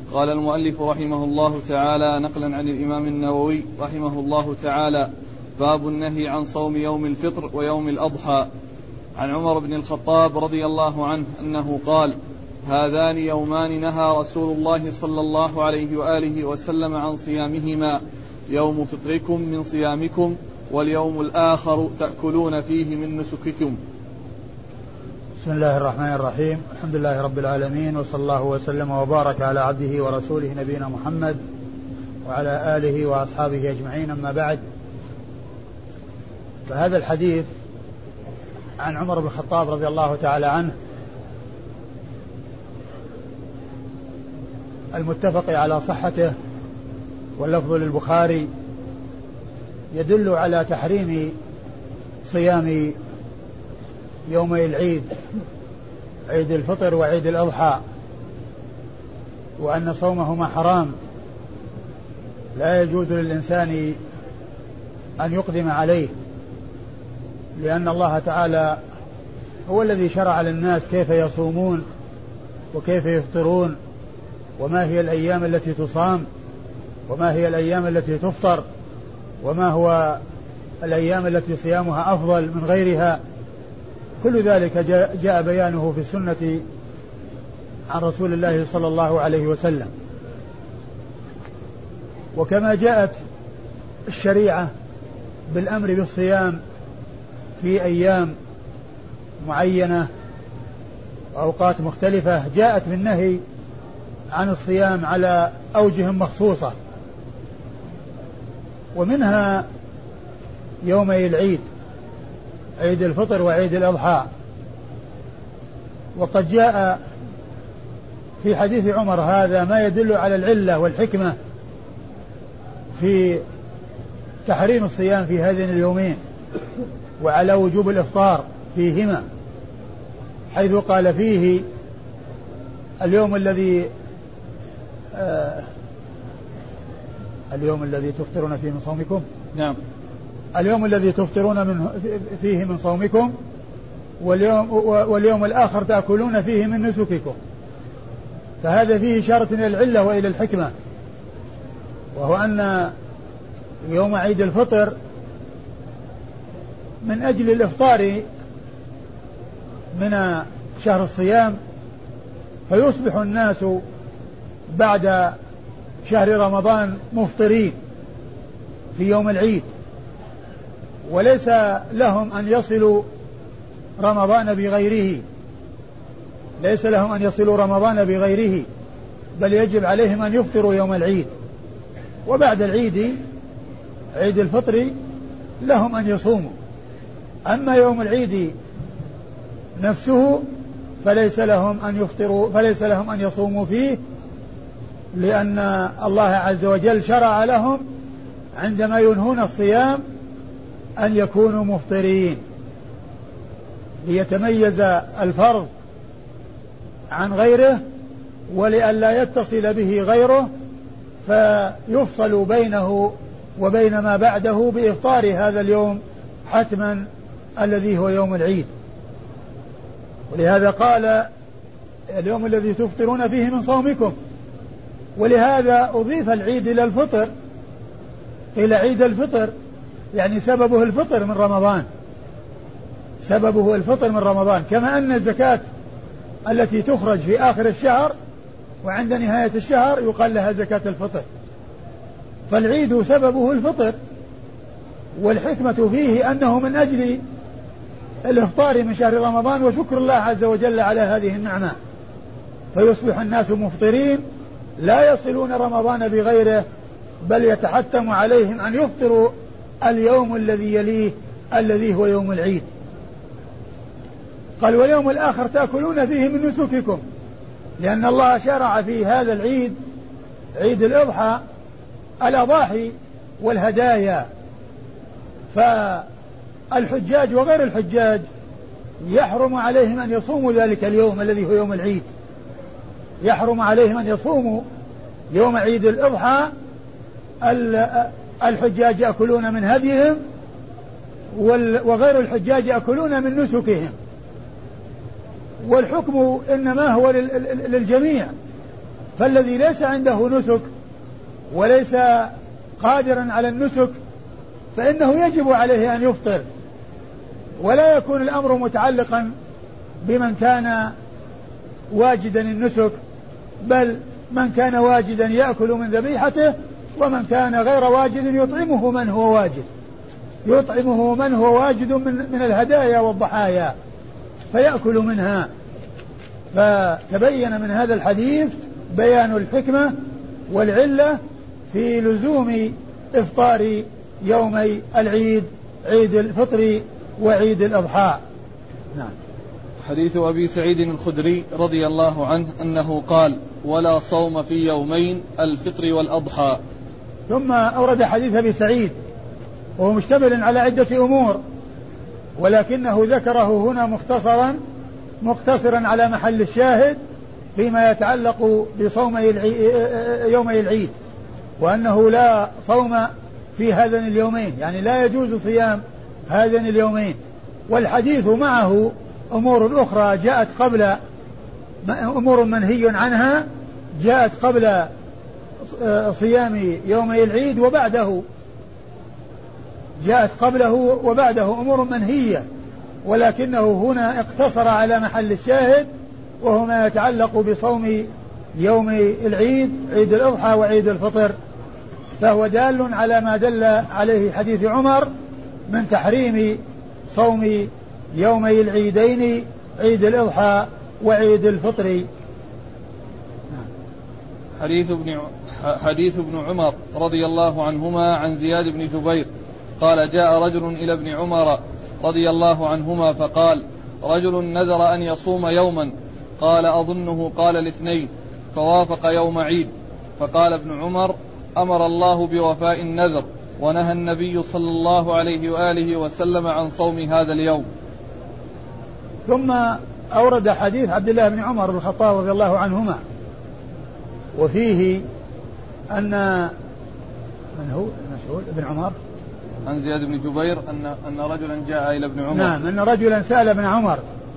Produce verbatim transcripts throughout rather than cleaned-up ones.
قال المؤلف رحمه الله تعالى نقلا عن الإمام النووي رحمه الله تعالى: باب النهي عن صوم يوم الفطر ويوم الأضحى. عن عمر بن الخطاب رضي الله عنه أنه قال: هذان يومان نهى رسول الله صلى الله عليه وآله وسلم عن صيامهما، يوم فطركم من صيامكم، واليوم الآخر تأكلون فيه من نسككم. بسم الله الرحمن الرحيم. الحمد لله رب العالمين، وصلى الله وسلم وبارك على عبده ورسوله نبينا محمد وعلى آله وأصحابه أجمعين، أما بعد. فهذا الحديث عن عمر بن الخطاب رضي الله تعالى عنه المتفق على صحته واللفظ للبخاري يدل على تحريم صيام يومي العيد، عيد الفطر وعيد الأضحى، وأن صومهما حرام، لا يجوز للإنسان أن يقدم عليه، لأن الله تعالى هو الذي شرع للناس كيف يصومون وكيف يفطرون، وما هي الأيام التي تصام، وما هي الأيام التي تفطر، وما هو الأيام التي صيامها أفضل من غيرها. كل ذلك جاء بيانه في السنة عن رسول الله صلى الله عليه وسلم. وكما جاءت الشريعة بالأمر بالصيام في أيام معينة وأوقات مختلفة، جاءت بالنهي عن الصيام على أوجه مخصوصة، ومنها يومي العيد، عيد الفطر وعيد الأضحى. وقد جاء في حديث عمر هذا ما يدل على العلة والحكمة في تحريم الصيام في هذين اليومين، وعلى وجوب الإفطار فيهما، حيث قال فيه: اليوم الذي آه اليوم الذي تفطرون فيه من صومكم. نعم. اليوم الذي تفطرون من فيه من صومكم، واليوم, واليوم الآخر تأكلون فيه من نسككم. فهذا فيه إشارة إلى العلة وإلى الحكمة، وهو أن يوم عيد الفطر من أجل الإفطار من شهر الصيام، فيصبح الناس بعد شهر رمضان مفطرين في يوم العيد، وليس لهم أن يصلوا رمضان بغيره، ليس لهم أن يصلوا رمضان بغيره، بل يجب عليهم أن يفطروا يوم العيد. وبعد العيد، عيد الفطر، لهم أن يصوموا. أما يوم العيد نفسه فليس لهم أن يفطروا، فليس لهم أن يصوموا فيه، لأن الله عز وجل شرع لهم عندما ينهون الصيام أن يكونوا مفطرين، ليتميز الفرض عن غيره، ولئلا يتصل به غيره فيفصل بينه وبين ما بعده بإفطار هذا اليوم حتما الذي هو يوم العيد. ولهذا قال: اليوم الذي تفطرون فيه من صومكم. ولهذا أضيف العيد إلى الفطر، إلى عيد الفطر، يعني سببه الفطر من رمضان، سببه الفطر من رمضان، كما أن الزكاة التي تخرج في آخر الشهر وعند نهاية الشهر يقال لها زكاة الفطر. فالعيد سببه الفطر، والحكمة فيه أنه من أجل الإفطار من شهر رمضان وشكر الله عز وجل على هذه النعمة، فيصبح الناس مفطرين لا يصلون رمضان بغيره، بل يتحتم عليهم أن يفطروا اليوم الذي يليه الذي هو يوم العيد. قال: واليوم الآخر تأكلون فيه من نسككم، لأن الله شرع في هذا العيد، عيد الأضحى، الأضاحي والهدايا. فالحجاج وغير الحجاج يحرم عليهم أن يصوموا ذلك اليوم الذي هو يوم العيد، يحرم عليهم أن يصوموا يوم عيد الأضحى. الحجاج يأكلون من هديهم، وغير الحجاج يأكلون من والحكم إنما هو للجميع، فالذي ليس عنده نسك وليس قادرا على النسك فإنه يجب عليه أن يفطر، ولا يكون الأمر متعلقا بمن كان واجدا النسك، بل من كان واجدا يأكل من ذبيحته، ومن كان غير واجد يطعمه من هو واجد يطعمه من هو واجد من, من الهدايا والضحايا فيأكل منها. فتبين من هذا الحديث بيان الحكمة والعلة في لزوم إفطار يومي العيد، عيد الفطر وعيد الأضحى. نعم. حديث أبي سعيد الخدري رضي الله عنه أنه قال: ولا صوم في يومين الفطر والأضحى. ثم أورد حديث أبي سعيد وهو مشتمل على عدة أمور، ولكنه ذكره هنا مختصرا مقتصرا على محل الشاهد فيما يتعلق بصوم يومي العيد، وأنه لا صوم في هذين اليومين، يعني لا يجوز صيام هذين اليومين. والحديث معه أمور أخرى جاءت قبل، أمور منهي عنها جاءت قبل صيام يومي العيد وبعده، جاءت قبله وبعده أمور منهية، ولكنه هنا اقتصر على محل الشاهد وهو ما يتعلق بصوم يوم العيد، عيد الأضحى وعيد الفطر، فهو دال على ما دل عليه حديث عمر من تحريم صوم يومي العيدين، عيد الأضحى وعيد الفطر. حديث ابن حديث ابن عمر رضي الله عنهما عن زياد بن جبير قال: جاء رجل إلى ابن عمر رضي الله عنهما فقال: رجل نذر أن يصوم يوما، قال: أظنه قال الاثنين، فوافق يوم عيد. فقال ابن عمر: أمر الله بوفاء النذر، ونهى النبي صلى الله عليه وآله وسلم عن صوم هذا اليوم. ثم أورد حديث عبد الله بن عمر بن الخطاب رضي الله عنهما، وفيه أن من هو المشهور ابن عمر عن زياد بن جبير أن أن رجلا جاء إلى ابن عمر، نعم، أن رجلا سأل ابن عمر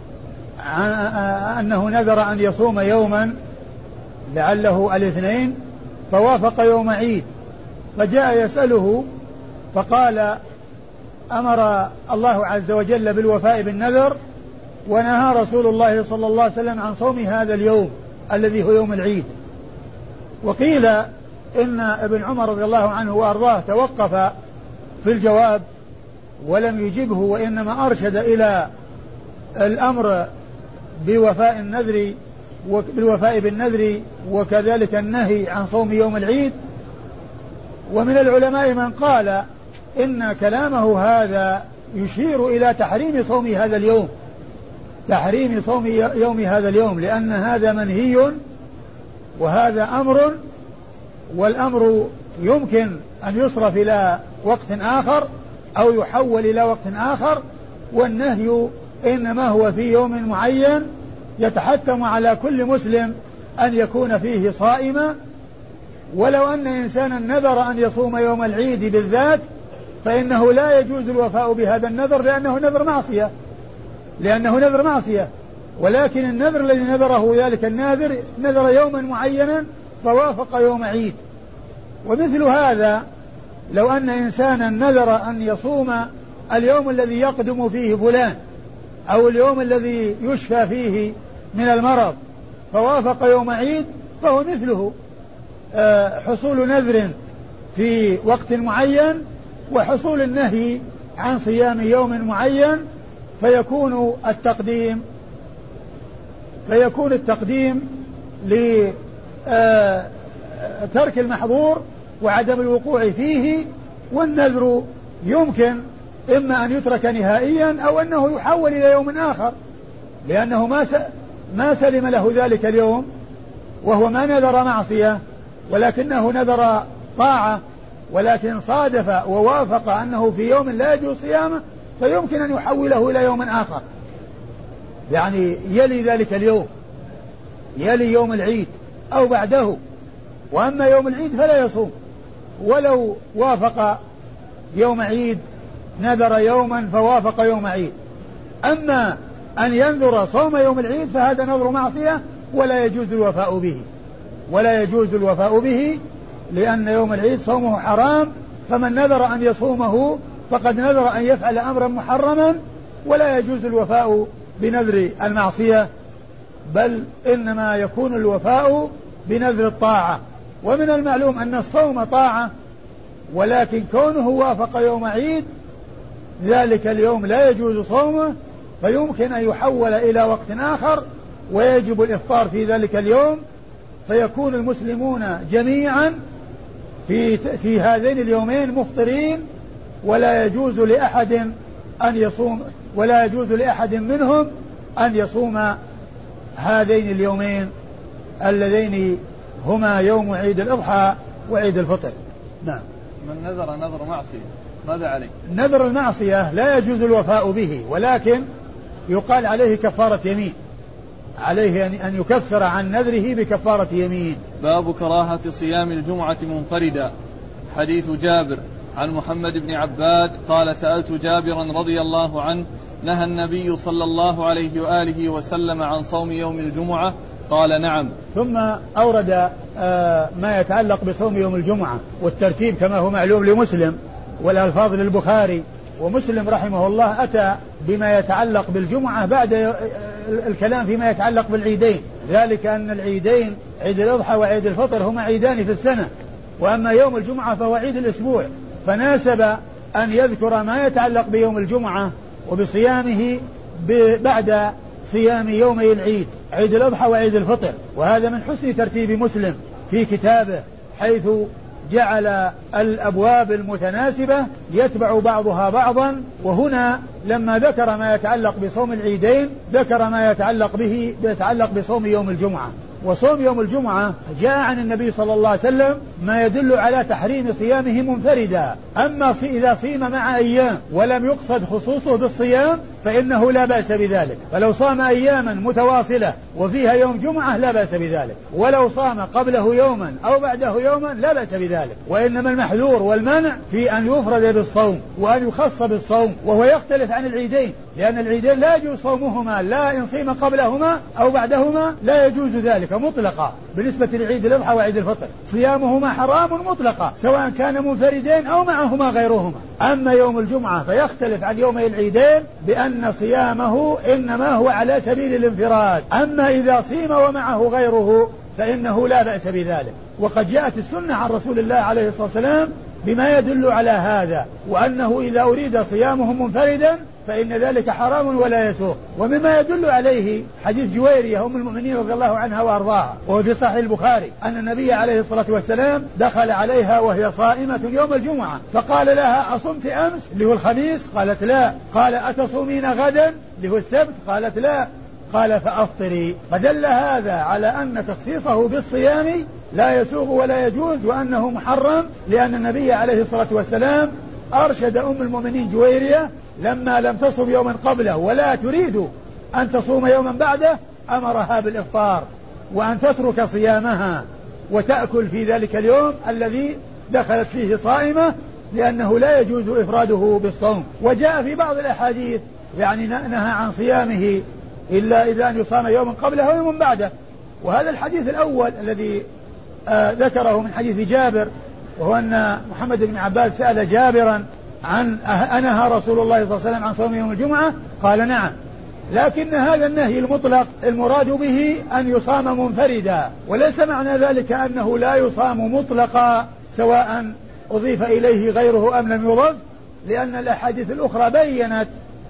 أنه نذر أن يصوم يوما لعله الاثنين فوافق يوم عيد، فجاء يسأله فقال: أمر الله عز وجل بالوفاء بالنذر، ونهى رسول الله صلى الله عليه وسلم عن صوم هذا اليوم الذي هو يوم العيد. وقيل إن ابن عمر رضي الله عنه وأرضاه توقف في الجواب ولم يجبه، وإنما أرشد إلى الأمر بوفاء النذر بالوفاء بالنذر وكذلك النهي عن صوم يوم العيد. ومن العلماء من قال إن كلامه هذا يشير إلى تحريم صوم هذا اليوم، تحريم صوم يوم هذا اليوم، لأن هذا منهي وهذا أمر، والأمر يمكن أن يصرف إلى وقت آخر أو يحول إلى وقت آخر، والنهي إنما هو في يوم معين يتحتم على كل مسلم أن يكون فيه صائما. ولو أن إنسانا نذر أن يصوم يوم العيد بالذات فإنه لا يجوز الوفاء بهذا النذر، لأنه نذر معصية لأنه نذر معصية ولكن النذر الذي نذره ذلك الناذر نذر يوما معينا فوافق يوم عيد. ومثل هذا لو أن إنسانا نذر أن يصوم اليوم الذي يقدم فيه فلان أو اليوم الذي يشفى فيه من المرض فوافق يوم عيد، فهو مثله حصول نذر في وقت معين وحصول النهي عن صيام يوم معين، فيكون التقديم فيكون التقديم لترك المحظور وعدم الوقوع فيه، والنذر يمكن إما أن يترك نهائيا أو أنه يحول إلى يوم آخر، لأنه ما ما سلم له ذلك اليوم، وهو ما نذر معصية ولكنه نذر طاعة، ولكن صادف ووافق أنه في يوم لا يجوز صيامه فيمكن أن يحوله إلى يوم آخر، يعني يلي ذلك اليوم، يلي يوم العيد أو بعده. وأما يوم العيد فلا يصوم ولو وافق يوم عيد، نذر يوما فوافق يوم عيد. أما أن ينذر صوم يوم العيد فهذا نذر معصية ولا يجوز الوفاء به ولا يجوز الوفاء به، لأن يوم العيد صومه حرام، فمن نذر أن يصومه فقد نذر أن يفعل أمرا محرما، ولا يجوز الوفاء بنذر المعصية، بل إنما يكون الوفاء بنذر الطاعة. ومن المعلوم أن الصوم طاعة، ولكن كونه وافق يوم عيد ذلك اليوم لا يجوز صومه، فيمكن أن يحول إلى وقت آخر ويجب الإفطار في ذلك اليوم، فيكون المسلمون جميعا في, في هذين اليومين مفطرين، ولا يجوز لأحد أن يصوم ولا يجوز لأحد منهم أن يصوم هذين اليومين اللذين هما يوم عيد الأضحى وعيد الفطر. نعم. من نذر نذر معصية ماذا عليه؟ نذر المعصية لا يجوز الوفاء به، ولكن يقال عليه كفارة يمين، عليه أن يكفر عن نذره بكفارة يمين. باب كراهة صيام الجمعة منفردا. حديث جابر عن محمد بن عباد قال سألت جابرا رضي الله عنه نهى النبي صلى الله عليه وآله وسلم عن صوم يوم الجمعة؟ قال نعم. ثم أورد آه ما يتعلق بصوم يوم الجمعة والترتيب كما هو معلوم لمسلم والألفاظ للبخاري، ومسلم رحمه الله أتى بما يتعلق بالجمعة بعد الكلام فيما يتعلق بالعيدين، ذلك أن العيدين عيد الأضحى وعيد الفطر هما عيدان في السنة، وأما يوم الجمعة فهو عيد الأسبوع، فناسب أن يذكر ما يتعلق بيوم الجمعة وبصيامه بعد صيام يومي العيد عيد الأضحى وعيد الفطر. وهذا من حسن ترتيب مسلم في كتابه، حيث جعل الأبواب المتناسبة يتبع بعضها بعضا، وهنا لما ذكر ما يتعلق بصوم العيدين ذكر ما يتعلق به يتعلق بصوم يوم الجمعة. وصوم يوم الجمعة جاء عن النبي صلى الله عليه وسلم ما يدل على تحريم صيامه منفردا، أما إذا صيم مع أيام ولم يقصد خصوصه بالصيام فإنه لا بأس بذلك، فلو صام أياما متواصلة وفيها يوم جمعة لا بأس بذلك، ولو صام قبله يوما أو بعده يوما لا بأس بذلك، وإنما المحذور والمنع في أن يفرد بالصوم وأن يخص بالصوم، وهو يختلف عن العيدين، لأن العيدين لا يجوز صومهما لا إن صيم قبلهما أو بعدهما لا يجوز ذلك مطلقا. بالنسبة لعيد الأضحى وعيد الفطر صيامهما حرام مطلقا سواء كان منفردين أو معهما غيرهما. أما يوم الجمعة فيختلف عن يومي العيدين بأن صيامه إنما هو على سبيل الانفراد، أما إذا صيم ومعه غيره فإنه لا بأس بذلك. وقد جاءت السنة عن رسول الله عليه الصلاة والسلام بما يدل على هذا، وأنه إذا أريد صيامه منفردا فإن ذلك حرام ولا يسوغ. ومما يدل عليه حديث جويرية أم المؤمنين رضي الله عنها وأرضاها، وهو في صحيح البخاري، أن النبي عليه الصلاة والسلام دخل عليها وهي صائمة يوم الجمعة فقال لها أصمت أمس اللي هو الخميس؟ قالت لا. قال أتصومين غدا اللي هو السبت؟ قالت لا. قال فأفطري. فدل هذا على أن تخصيصه بالصيام لا يسوغ ولا يجوز، وأنه محرم، لأن النبي عليه الصلاة والسلام أرشد أم المؤمنين جويرية لما لم تصم يوما قبله ولا تريد أن تصوم يوما بعده أمرها بالإفطار وأن تترك صيامها وتأكل في ذلك اليوم الذي دخلت فيه صائمة، لأنه لا يجوز إفراده بالصوم. وجاء في بعض الأحاديث يعني نهى عن صيامه إلا إذا أن يصام يوما قبله ويوما بعده. وهذا الحديث الأول الذي آه ذكره من حديث جابر، وهو أن محمد بن عباس سأل جابرا عن أنهى رسول الله صلى الله عليه وسلم عن صوم يوم الجمعة؟ قال نعم. لكن هذا النهي المطلق المراد به أن يصام منفردا، وليس معنى ذلك أنه لا يصام مطلقا سواء أضيف إليه غيره أم لم يضف، لأن الأحاديث الأخرى بيّنت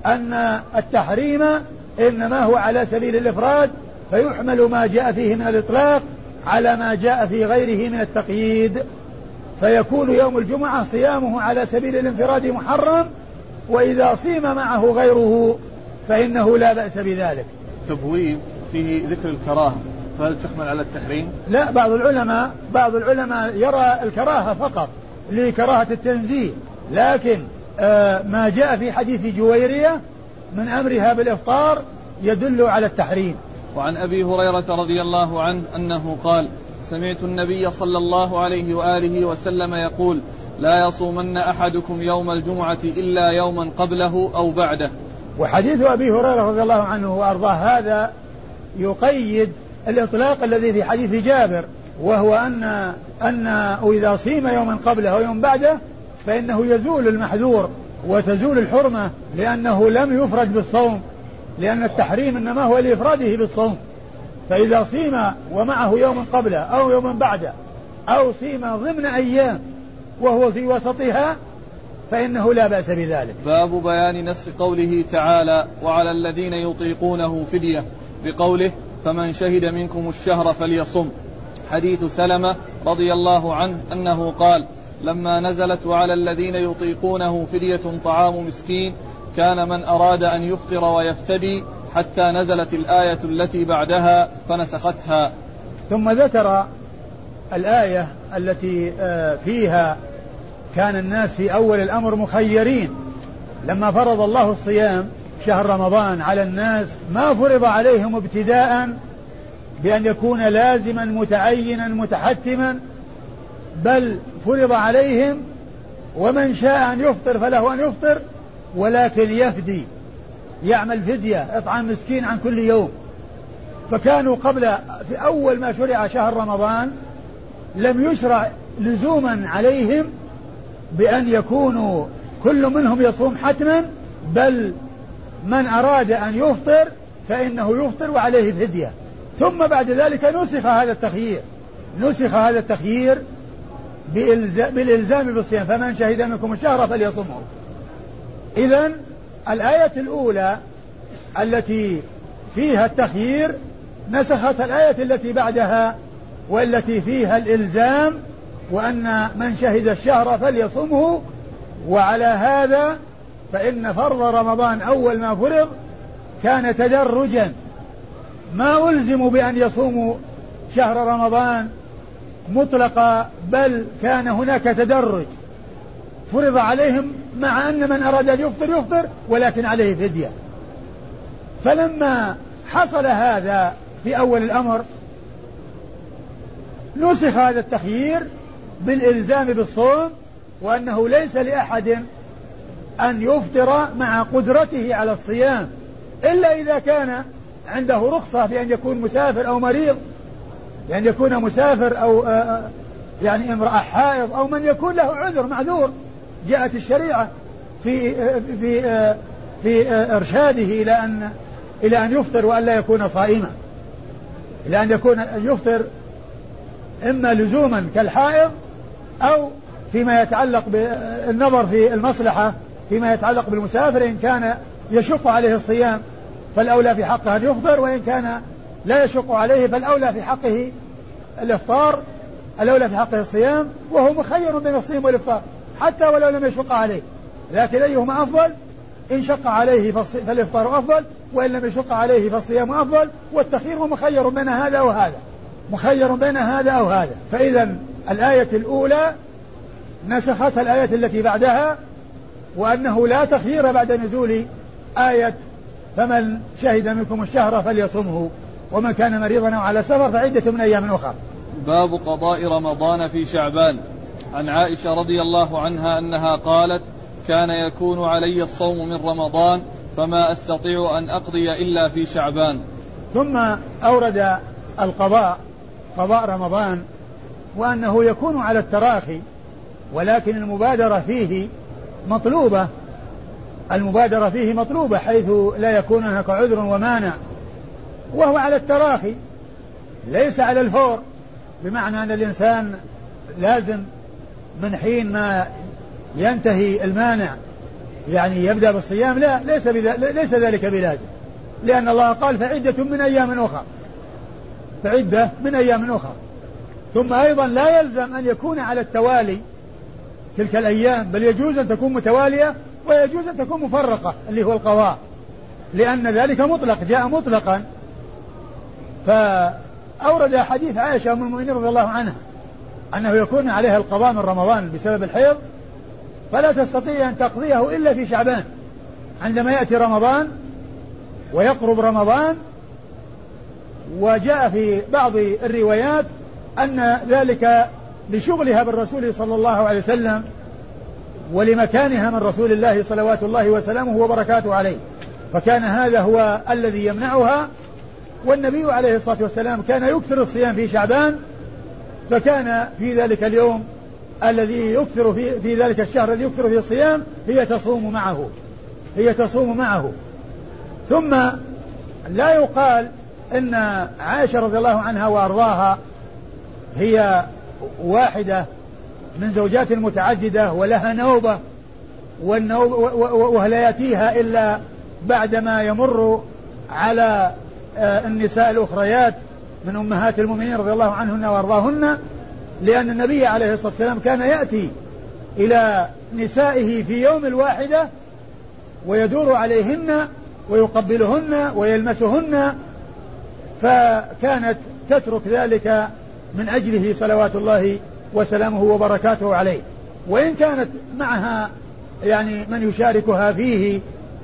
أن التحريم إنما هو على سبيل الإفراد، فيحمل ما جاء فيه من الإطلاق على ما جاء في غيره من التقييد، فيكون يوم الجمعة صيامه على سبيل الانفراد محرم، وإذا صيم معه غيره فإنه لا بأس بذلك. تبويب فيه ذكر الكراهة، فهل تحمل على التحريم؟ لا، بعض العلماء بعض العلماء يرى الكراهة فقط لكراهة التنزيه، لكن آه ما جاء في حديث جويرية من أمرها بالإفطار يدل على التحريم. وعن أبي هريرة رضي الله عنه أنه قال سمعت النبي صلى الله عليه وآله وسلم يقول لا يصومن أحدكم يوم الجمعة إلا يوما قبله أو بعده. وحديث أبي هريرة رضي الله عنه وأرضاه هذا يقيد الإطلاق الذي في حديث جابر وهو أن أن إذا صيم يوما قبله أو يوم بعده فإنه يزول المحذور وتزول الحرمة، لأنه لم يفرد بالصوم، لأن التحريم إنما هو لإفراده بالصوم. فإذا صيم ومعه يوم قبله أو يوم بعده أو صيم ضمن أيام وهو في وسطها فإنه لا بأس بذلك. باب بيان نص قوله تعالى وعلى الذين يطيقونه فدية بقوله فمن شهد منكم الشهر فليصم. حديث سلمة رضي الله عنه أنه قال لما نزلت وعلى الذين يطيقونه فدية طعام مسكين كان من أراد أن يفطر ويفتدي حتى نزلت الآية التي بعدها فنسختها. ثم ذكر الآية التي فيها كان الناس في أول الأمر مخيرين. لما فرض الله الصيام شهر رمضان على الناس ما فرض عليهم ابتداء بأن يكون لازما متعينا متحتما، بل فرض عليهم ومن شاء أن يفطر فله أن يفطر، ولكن يفدي، يعمل فدية، إطعام مسكين عن كل يوم. فكانوا قبل في أول ما شرع شهر رمضان لم يشرع لزوما عليهم بأن يكونوا كل منهم يصوم حتما، بل من أراد أن يفطر فإنه يفطر وعليه فدية. ثم بعد ذلك نسخ هذا التخيير نسخ هذا التخيير بالإلزام بالصيام فمن شهد منكم الشهر فليصمه. إذن الآية الأولى التي فيها التخيير نسخت الآية التي بعدها والتي فيها الإلزام وأن من شهد الشهر فليصمه. وعلى هذا فإن فرض رمضان أول ما فرض كان تدرجا، ما ألزموا بأن يصوموا شهر رمضان مطلقا، بل كان هناك تدرج فرض عليهم مع أن من أراد أن يفطر يفطر ولكن عليه فدية. فلما حصل هذا في أول الأمر نسخ هذا التخيير بالإلزام بالصوم، وأنه ليس لأحد أن يفطر مع قدرته على الصيام إلا إذا كان عنده رخصة بأن يكون مسافر أو مريض، يعني يكون مسافر أو يعني امرأة حائض أو من يكون له عذر معذور جاءت الشريعة في في في إرشاده إلى أن إلى أن يفطر وأن لا يكون صائما، إلى أن يكون يفطر إما لزوما كالحائض أو فيما يتعلق بالنظر في المصلحة فيما يتعلق بالمسافر إن كان يشق عليه الصيام فالأولى في حقه أن يفطر، وإن كان لا يشق عليه فالأولى في حقه الإفطار، الأولى في حقه الصيام، وهو مخير بين الصيام والإفطار حتى ولو لم يشق عليه، لكن أيهما أفضل؟ إن شق عليه فالإفطار أفضل، وإن لم يشق عليه فالصيام أفضل، والتخيير مخير بين هذا وهذا، مخير بين هذا أو هذا. فإذا الآية الأولى نسخت الآية التي بعدها، وأنه لا تخيير بعد نزول آية فمن شهد منكم الشهر فليصمه ومن كان مريضا أو على سفر فعدة من أيام أخرى. باب قضاء رمضان في شعبان. عن عائشة رضي الله عنها أنها قالت كان يكون علي الصوم من رمضان فما أستطيع أن أقضي إلا في شعبان. ثم أورد القضاء قضاء رمضان وأنه يكون على التراخي، ولكن المبادرة فيه مطلوبة المبادرة فيه مطلوبة حيث لا يكون هناك عذر ومانع، وهو على التراخي ليس على الفور، بمعنى أن الإنسان لازم من حين ما ينتهي المانع يعني يبدأ بالصيام، لا ليس, ليس ذلك بلازم، لأن الله قال فعدة من أيام أخرى فعدة من أيام أخرى. ثم أيضا لا يلزم أن يكون على التوالي تلك الأيام، بل يجوز أن تكون متوالية ويجوز أن تكون مفرقة اللي هو القضاء، لأن ذلك مطلق جاء مطلقا. فأورد حديث عائشة أم المؤمنين رضي الله عنها أنه يكون عليها القضاء من رمضان بسبب الحيض، فلا تستطيع أن تقضيه إلا في شعبان عندما يأتي رمضان ويقرب رمضان. وجاء في بعض الروايات أن ذلك لشغلها بالرسول صلى الله عليه وسلم ولمكانها من رسول الله صلوات الله وسلامه وبركاته عليه، فكان هذا هو الذي يمنعها. والنبي عليه الصلاة والسلام كان يكثر الصيام في شعبان فكان في ذلك اليوم الذي يكثر في, في ذلك الشهر الذي يكثر فيه الصيام هي تصوم معه هي تصوم معه. ثم لا يقال إن عائشة رضي الله عنها وأرضاها هي واحدة من زوجات متعددة ولها نوبة ولا يأتيها إلا بعدما يمر على النساء الأخريات من أمهات المؤمنين رضي الله عنهن وأرضاهن، لأن النبي عليه الصلاة والسلام كان يأتي إلى نسائه في يوم الواحدة ويدور عليهن ويقبلهن ويلمسهن، فكانت تترك ذلك من أجله صلوات الله وسلامه وبركاته عليه. وإن كانت معها يعني من يشاركها فيه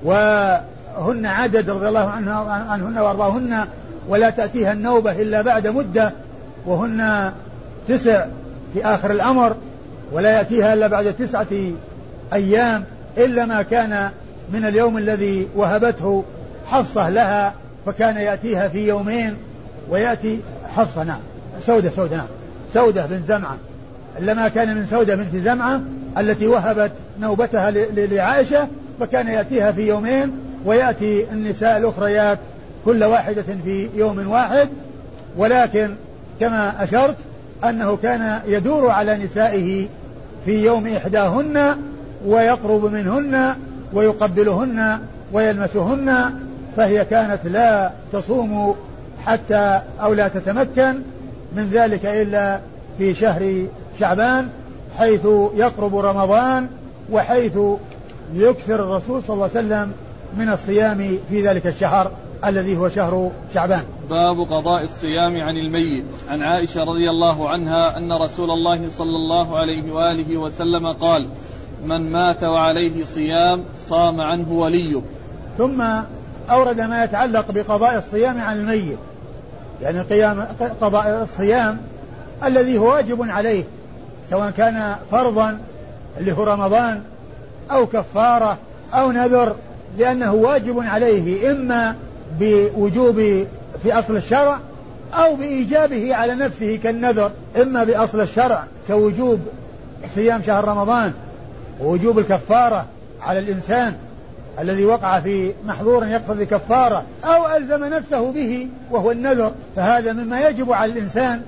وهن عدد رضي الله عنهن وارضاهن، ولا تأتيها النوبة إلا بعد مدة، وهن تسع في آخر الأمر، ولا يأتيها إلا بعد تسعة أيام إلا ما كان من اليوم الذي وهبته حفصة لها، فكان يأتيها في يومين ويأتي حفصة نعم سودة سودة نعم سودة بن زمعة، لما كان من سودة بنت زمعة التي وهبت نوبتها لعائشة، فكان يأتيها في يومين ويأتي النساء الأخريات كل واحدة في يوم واحد. ولكن كما أشرت أنه كان يدور على نسائه في يوم إحداهن ويقرب منهن ويقبلهن ويلمسهن، فهي كانت لا تصوم حتى أو لا تتمكن من ذلك إلا في شهر شعبان، حيث يقرب رمضان وحيث يكثر الرسول صلى الله عليه وسلم من الصيام في ذلك الشهر الذي هو شهر شعبان. باب قضاء الصيام عن الميت. عن عائشة رضي الله عنها أن رسول الله صلى الله عليه وآله وسلم قال: من مات وعليه صيام صام عنه وليه. ثم أورد ما يتعلق بقضاء الصيام عن الميت، يعني قيام قضاء الصيام الذي هو واجب عليه، سواء كان فرضا اللي هو رمضان أو كفارة أو نذر، لأنه واجب عليه إما بوجوب في أصل الشرع أو بإيجابه على نفسه كالنذر، إما بأصل الشرع كوجوب صيام شهر رمضان ووجوب الكفارة على الإنسان الذي وقع في محظور يقتضي كفارة، أو ألزم نفسه به وهو النذر، فهذا مما يجب على الإنسان.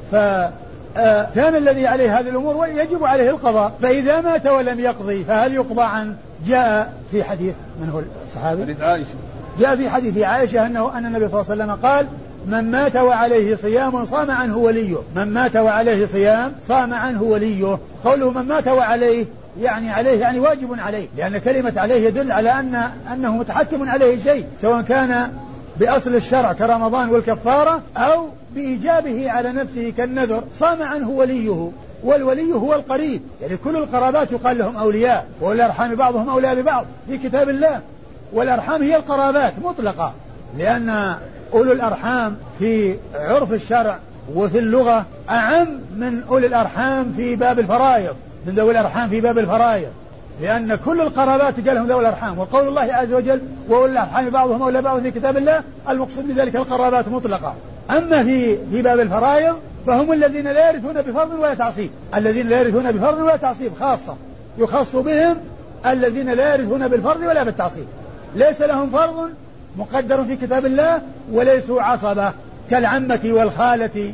فكان الذي عليه هذه الأمور يجب عليه القضاء، فإذا مات ولم يقضي فهل يقضى عنه؟ جاء في حديث من هو الصحابي؟ حديث عائشة. جاء في حديث عائشة أنه أن النبي صلى الله عليه وسلم قال: من مات وعليه صيام صام عنه وليه. من مات وعليه صيام صام عنه وليه. قوله من مات وعليه يعني عليه يعني واجب عليه، لأن كلمة عليه يدل على أن أنه متحتم عليه شيء، سواء كان بأصل الشرع كرمضان والكفارة أو بإيجابه على نفسه كالنذر. صام عنه وليه، والولي هو القريب، يعني كل القرابات يقال لهم أولياء، والأرحام بعضهم أولياء ببعض في كتاب الله، والأرحام هي القرابات مطلقة، لأن أولو الأرحام في عرف الشرع وفي اللغة أعم من أولي الأرحام في باب الفرائض، من ذوي الأرحام في باب الفرائض، لأن كل القرابات قال لهم ذوي الأرحام، وقول الله عز وجل وأولي الأرحام بعضهم أولياء بعض في كتاب الله، المقصود بذلك القرابات مطلقة. أما في في باب الفرائض فهم الذين لا يرثون بفرض ولا تعصيب، الذين لا يرثون بفرض ولا تعصيب خاصة، يخص بهم الذين لا يرثون بالفرض ولا بالتعصيب، ليس لهم فرض مقدر في كتاب الله وليسوا عصبة كالعمة والخالة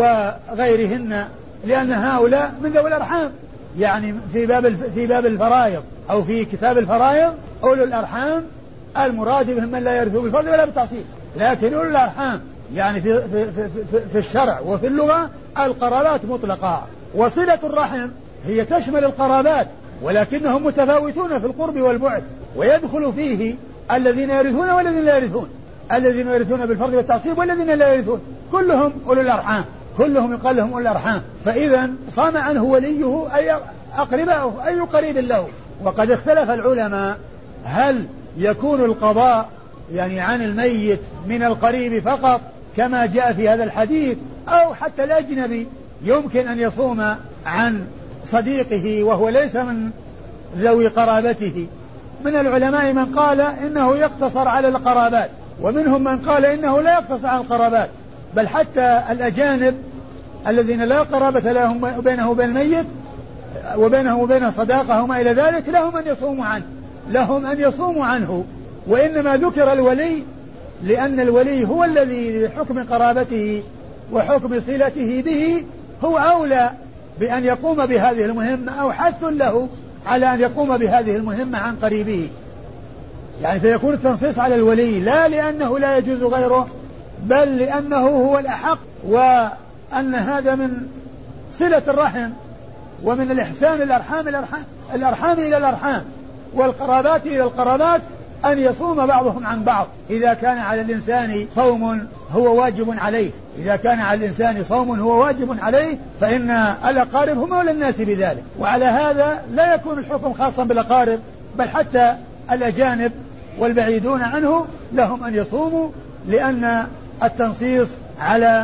وغيرهن، لأن هؤلاء من ذوي الأرحام، يعني في باب في باب الفرائض أو في كتاب الفرائض أولو الأرحام المراد بهم من لا يرثوا بالفرض ولا بالتعصيب، لكن أولو الأرحام يعني في, في, في, في, في الشرع وفي اللغة القرابات مطلقة. وصلة الرحم هي تشمل القرابات، ولكنهم متفاوتون في القرب والبعد، ويدخل فيه الذين يرثون والذين لا يرثون، الذين يرثون بالفرض والتعصيب والذين لا يرثون، كلهم أولو الأرحام، كلهم يقال لهم أولو الأرحام. فإذا صام عنه وليه أي أقربائه أي قريب له. وقد اختلف العلماء هل يكون القضاء يعني عن الميت من القريب فقط كما جاء في هذا الحديث، أو حتى الأجنبي يمكن أن يصوم عن صديقه وهو ليس من ذوي قرابته. من العلماء من قال إنه يقتصر على القرابات، ومنهم من قال إنه لا يقتصر على القرابات، بل حتى الأجانب الذين لا قرابة لهم وبينه وبين الميت وبينه وبين صداقة وما إلى ذلك لهم أن يصوموا عنه لهم أن يصوموا عنه وإنما ذكر الولي لأن الولي هو الذي لحكم قرابته وحكم صلته به هو أولى بأن يقوم بهذه المهمة أو حث له على أن يقوم بهذه المهمة عن قريبه. يعني فيكون التنصيص على الولي لا لأنه لا يجوز غيره بل لأنه هو الأحق وأن هذا من صلة الرحم ومن الإحسان الأرحام الأرحام, الأرحام إلى الأرحام والقرابات إلى القرابات أن يصوم بعضهم عن بعض إذا كان على الإنسان صوم هو واجب عليه إذا كان على الإنسان صوم هو واجب عليه فإن الأقارب هم أولى الناس بذلك. وعلى هذا لا يكون الحكم خاصا بالأقارب بل حتى الأجانب والبعيدون عنه لهم أن يصوموا لأن التنصيص على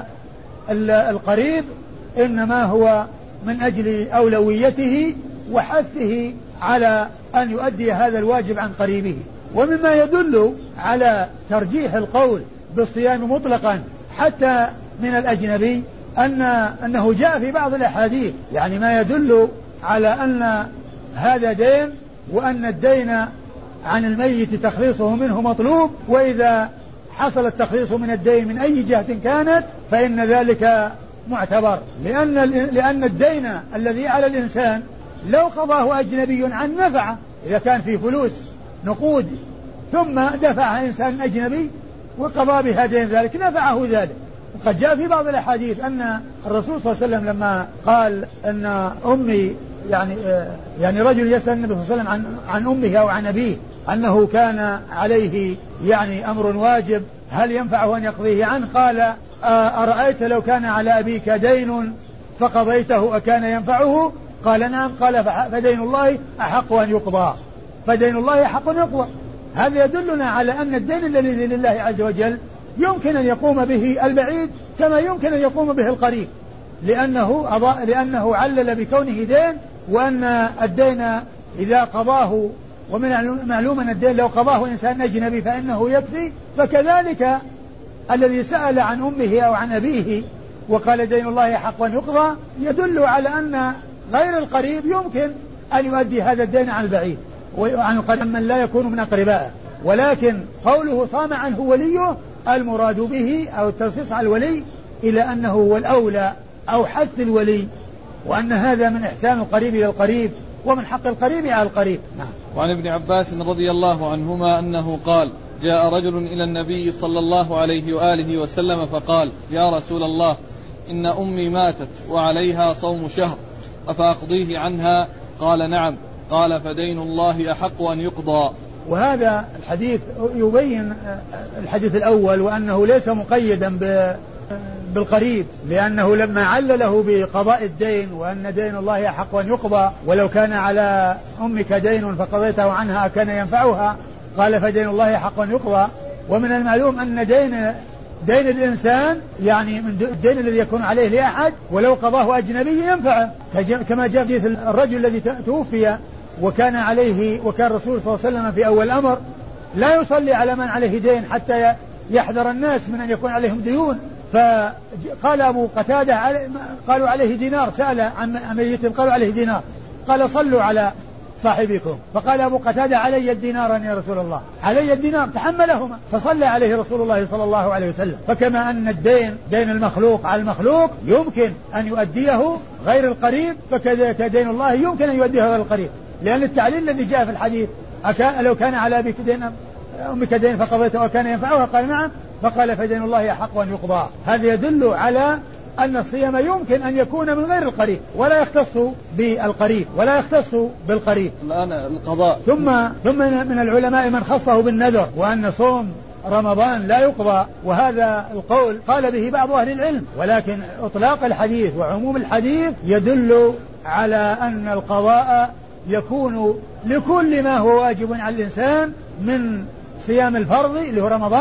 القريب إنما هو من أجل أولويته وحثه على أن يؤدي هذا الواجب عن قريبه. ومما يدل على ترجيح القول بالصيام مطلقا حتى من الأجنبي أن أنه جاء في بعض الأحاديث يعني ما يدل على أن هذا دين وأن الدين عن الميت تخليصه منه مطلوب وإذا حصل التخليص من الدين من أي جهة كانت فإن ذلك معتبر لأن, لأن الدين الذي على الإنسان لو قضاه أجنبي عن نفعه إذا كان في فلوس نقود ثم دفعها إنسان أجنبي وقضى بها دين ذلك نفعه ذلك. وقد جاء في بعض الأحاديث أن الرسول صلى الله عليه وسلم لما قال أن أمي يعني يعني رجل يسأل النبي صلى الله عليه وسلم عن, عن أمه أو عن أبيه أنه كان عليه يعني أمر واجب هل ينفعه أن يقضيه عنه قال أرأيت لو كان على أبيك دين فقضيته أكان ينفعه قال نعم قال فدين الله أحق أن يقضى فدين الله أحق أن يقضى. هذا يدلنا على أن الدين الذي لله عز وجل يمكن أن يقوم به البعيد كما يمكن أن يقوم به القريب لأنه, لأنه علل بكونه دين وأن الدين إذا قضاه ومن معلوم أن الدين لو قضاه إنسان أجنبي فإنه يكفي فكذلك الذي سأل عن أمه أو عن أبيه وقال دين الله حق أن يقضى يدل على أن غير القريب يمكن أن يؤدي هذا الدين عن البعيد وعن القريب من لا يكون من أقربائه ولكن قوله صام عنه وليه المراد به أو التنصيص على الولي إلى أنه هو الأولى أو حث الولي وأن هذا من إحسان القريب إلى القريب ومن حق القريب على القريب. نعم. وعن ابن عباس رضي الله عنهما أنه قال جاء رجل إلى النبي صلى الله عليه وآله وسلم فقال يا رسول الله إن أمي ماتت وعليها صوم شهر أفأقضيه عنها قال نعم قال فدين الله أحق أن يقضى. وهذا الحديث يبين الحديث الأول وأنه ليس مقيدا بالقريب لأنه لما علله بقضاء الدين وأن دين الله أحق أن يقضى ولو كان على أمك دين فقضيته عنها كان ينفعها قال فدين الله حق أن يقضى. ومن المعلوم أن دين دين الإنسان يعني من الدين الذي يكون عليه لأحد ولو قضاه أجنبي ينفعه كما جاء في الرجل الذي توفي وكان عليه وكان الرسول صلى الله عليه وسلم في أول الأمر لا يصلي على من عليه دين حتى يحذر الناس من أن يكون عليهم ديون فقال أبو قتادة قالوا عليه دينار سأل عن ميت قالوا عليه دينار قال صلوا على صاحبكم فقال أبو قتادة علي الدينار يا رسول الله علي الدينار تحملهما فصلى عليه رسول الله صلى الله عليه وسلم. فكما أن الدين دين المخلوق على المخلوق يمكن أن يؤديه غير القريب فكذلك دين الله يمكن أن يؤديه غير القريب لأن التعليل الذي جاء في الحديث لو كان على أبيك دين أمك دين فقضيته وكان ينفعها قال نعم فقال فدين الله حق أن يقضى. هذا يدل على أن الصيام يمكن أن يكون من غير القريب ولا يختص بالقريب ولا يختص بالقريب. الآن القضاء ثم ثم من العلماء من خصه بالنذر وأن صوم رمضان لا يقضى وهذا القول قال به بعض أهل العلم ولكن إطلاق الحديث وعموم الحديث يدل على أن القضاء يكون لكل ما هو واجب على الإنسان من صيام الفرض اللي هو رمضان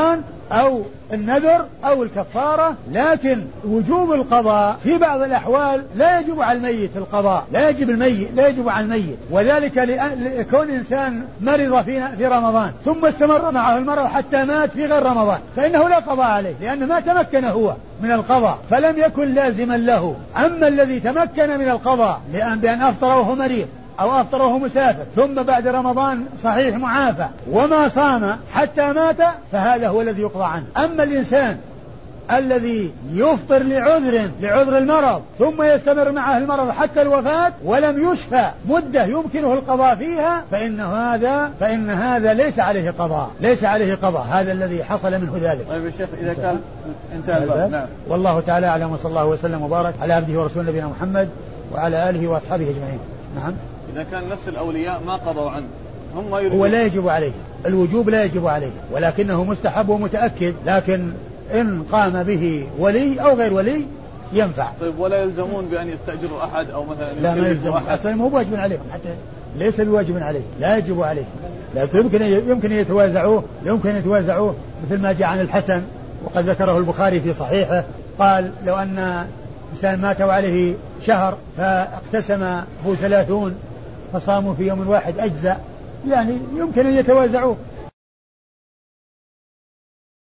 أو النذر أو الكفارة. لكن وجوب القضاء في بعض الأحوال لا يجب على الميت القضاء، لا يجب الميت لا يجب على الميت، وذلك لكون إنسان مرض في في رمضان ثم استمر معه المرض حتى مات في غير رمضان، فإنه لا قضاء عليه لأنه ما تمكن هو من القضاء فلم يكن لازما له. أما الذي تمكن من القضاء لأن بأن أفطر وهو مريض أو أفطر وهو مسافر ثم بعد رمضان صحيح معافى وما صام حتى مات فهذا هو الذي يقضى عنه. أما الإنسان الذي يفطر لعذر لعذر المرض ثم يستمر معه المرض حتى الوفاة ولم يشفى مدة يمكنه القضاء فيها فإن هذا فإن هذا ليس عليه قضاء ليس عليه قضاء هذا الذي حصل منه ذلك. طيب يا شيخ إذا كان انتهى الباب. نعم. والله تعالى أعلم وصلى الله وسلم وبارك على عبده ورسوله نبينا محمد وعلى آله وأصحابه أجمعين. نعم. إذا كان نفس الأولياء ما قضوا عنه هم هو لا يجب عليه الوجوب لا يجب عليه ولكنه مستحب ومتأكد، لكن إن قام به ولي أو غير ولي ينفع. طيب ولا يلزمون بأن يستأجروا أحد أو مثلا لا ما يلزمون أصلا مو واجب عليهم حتى ليس بواجب عليه لا يجب عليه، لكن يمكن يمكن يتوازعوه يمكن يتوازعوه مثل ما جاء عن الحسن وقد ذكره البخاري في صحيحه قال لو أن إنسان مات وعليه شهر فاقتسمه ثلاثون فصاموا في يوم واحد أجزاء، يعني يمكن أن يتوازعوه